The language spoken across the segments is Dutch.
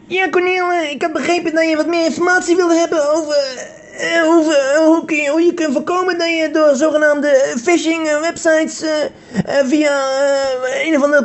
Ja, Cornel, ik had begrepen dat je wat meer informatie wilde hebben over hoe je kunt voorkomen dat je door zogenaamde phishing websites via een of andere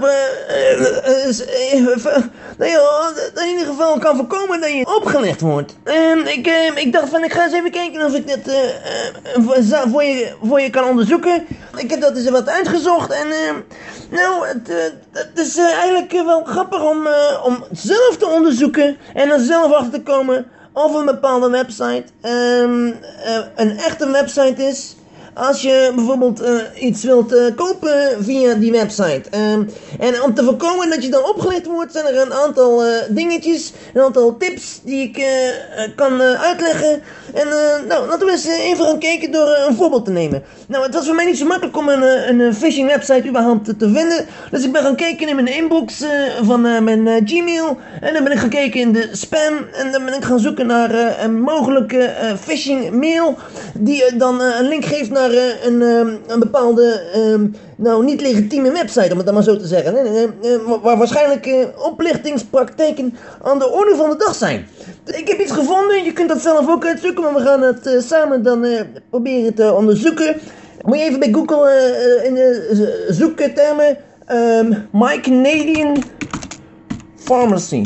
dat je in ieder geval kan voorkomen dat je opgelegd wordt. Ik dacht van ik ga eens even kijken of ik dit voor je kan onderzoeken. Ik heb dat eens wat uitgezocht en het is eigenlijk wel grappig om zelf te onderzoeken en dan zelf achter te komen of een bepaalde website een echte website is. Als je bijvoorbeeld iets wilt kopen via die website. En om te voorkomen dat je dan opgelicht wordt, zijn er een aantal dingetjes, een aantal tips die ik kan uitleggen. En laten we eens even gaan kijken door een voorbeeld te nemen. Nou, het was voor mij niet zo makkelijk om een phishing website überhaupt te vinden. Dus ik ben gaan kijken in mijn inbox van mijn Gmail. En dan ben ik gaan kijken in de spam. En dan ben ik gaan zoeken naar een mogelijke phishing mail. Die dan een link geeft naar een bepaalde niet legitieme website, om het dan maar zo te zeggen. Waar waarschijnlijk oplichtingspraktijken aan de orde van de dag zijn. Ik heb iets gevonden, je kunt dat zelf ook uitzoeken, maar we gaan het samen dan proberen te onderzoeken. Moet je even bij Google in de zoektermen My Canadian Pharmacy.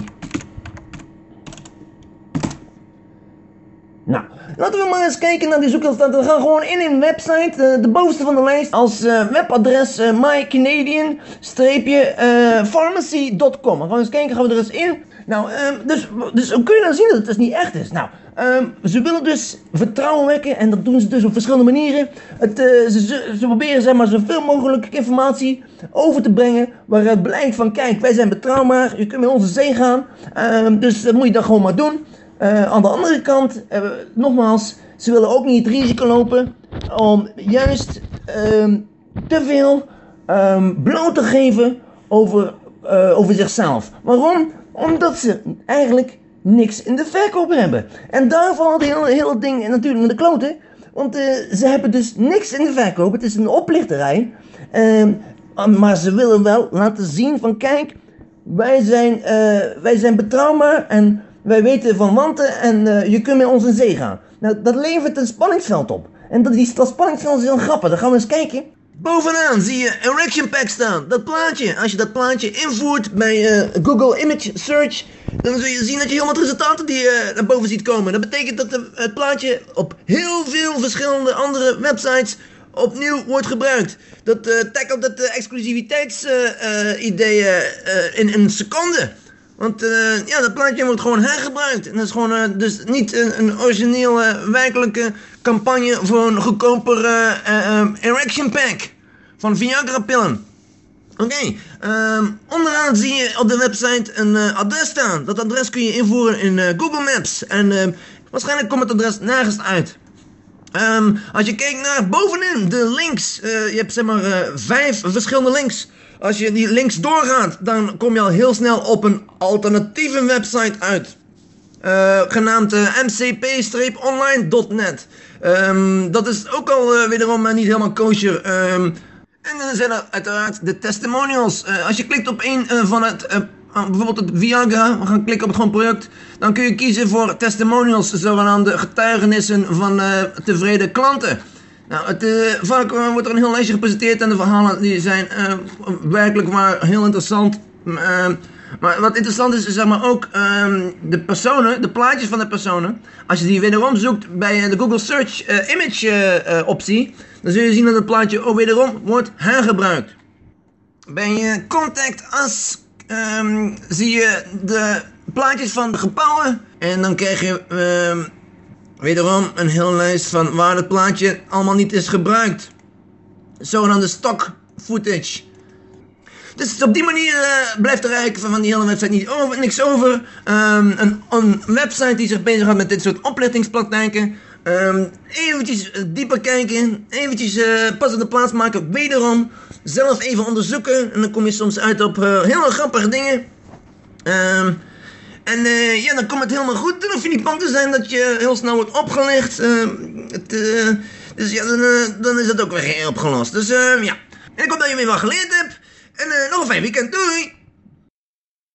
Nou, laten we maar eens kijken naar die zoekresultaten. We gaan gewoon in een website, de bovenste van de lijst, als webadres mycanadian-pharmacy.com. We gaan eens kijken, gaan we er eens in. Nou, dus hoe kun je dan zien dat het dus niet echt is? Nou, ze willen dus vertrouwen wekken en dat doen ze dus op verschillende manieren. Ze proberen zeg maar zoveel mogelijk informatie over te brengen waaruit blijkt van kijk, wij zijn betrouwbaar, je kunt met onze zee gaan. Dus dat moet je dan gewoon maar doen. Aan de andere kant, nogmaals, ze willen ook niet het risico lopen om juist te veel bloot te geven over zichzelf. Waarom? Omdat ze eigenlijk niks in de verkoop hebben. En daar valt het hele ding natuurlijk naar de kloten. Want ze hebben dus niks in de verkoop. Het is een oplichterij. Maar ze willen wel laten zien van kijk, wij zijn betrouwbaar en wij weten van wanten en je kunt met ons in zee gaan. Nou, dat levert een spanningsveld op. En dat spanningsveld is heel grappig. Dan gaan we eens kijken. Bovenaan zie je Erection Pack staan. Dat plaatje. Als je dat plaatje invoert bij Google Image Search, dan zul je zien dat je heel wat resultaten die naar boven ziet komen. Dat betekent dat het plaatje op heel veel verschillende andere websites opnieuw wordt gebruikt. Dat tackelt het exclusiviteitsidee in een seconde. Want dat plaatje wordt gewoon hergebruikt. En dat is gewoon dus niet een originele, werkelijke campagne voor een goedkopere erection pack. Van Viagra pillen. Oké, onderaan zie je op de website een adres staan. Dat adres kun je invoeren in Google Maps. En waarschijnlijk komt het adres nergens uit. Als je kijkt naar bovenin de links. Je hebt zeg maar 5 verschillende links. Als je die links doorgaat, dan kom je al heel snel op een alternatieve website uit. Genaamd mcp-online.net. Dat is ook al wederom niet helemaal kosher. En dan zijn er uiteraard de testimonials. Als je klikt op een van het, bijvoorbeeld het Viagra, we gaan klikken op het gewoon product, dan kun je kiezen voor testimonials, zogenaamde getuigenissen van tevreden klanten. Nou, vaak wordt er een heel lijstje gepresenteerd en de verhalen die zijn werkelijk maar heel interessant. Maar wat interessant is zeg maar ook de personen, de plaatjes van de personen. Als je die wederom zoekt bij de Google Search Image optie, dan zul je zien dat het plaatje ook wederom wordt hergebruikt. Bij Contact Us zie je de plaatjes van de gebouwen en dan krijg je wederom een hele lijst van waar het plaatje allemaal niet is gebruikt. Zogenaamde stock footage. Dus op die manier blijft er eigenlijk van die hele website niks over. Een website die zich bezighoudt met dit soort oplichtingspraktijken. Eventjes dieper kijken. Eventjes pas op de plaats maken. Wederom zelf even onderzoeken. En dan kom je soms uit op hele grappige dingen. Dan komt het helemaal goed. Dan hoef je niet bang te zijn dat je heel snel wordt opgelicht. Dus ja, dan is het ook weer opgelost. Dus ja. En ik hoop dat je weer wat geleerd hebt. En nog een fijn weekend. Doei!